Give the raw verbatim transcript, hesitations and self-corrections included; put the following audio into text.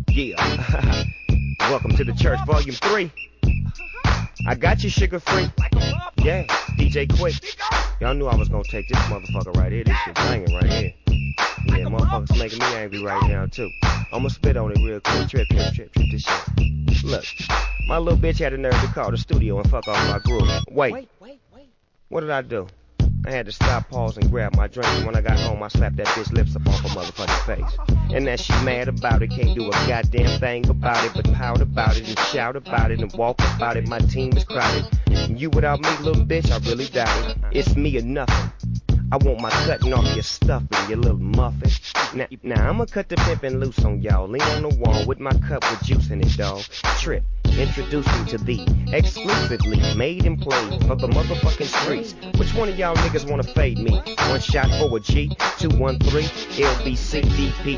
Yeah. Welcome to the church, volume three. I got you, sugar free. Yeah, D J Quick. Y'all knew I was gonna take this motherfucker right here. This shit banging right here. Yeah, motherfuckers making me angry right now, too. I'ma spit on it real quick. Trip, trip, trip, trip this shit. Look, my little bitch had the nerve to call the studio and fuck off my groove. Wait, what did I do? I had to stop, pause, and grab my drink. And when I got home, I slapped that bitch lips up off her motherfucking face. And that she mad about it, can't do a goddamn thing about it, but pout about it and shout about it and walk about it. My team is crowded. And you without me, little bitch, I really doubt it. It's me or nothing. I want my cutting off your stuffing, you little muffin. Now, now I'ma cut the pimpin' loose on y'all. Lean on the wall with my cup with juice in it, dawg. Trip, introducing to thee, exclusively made and played for the motherfucking streets. Which one of y'all niggas wanna fade me? One shot for a G, two one three, L B C D P.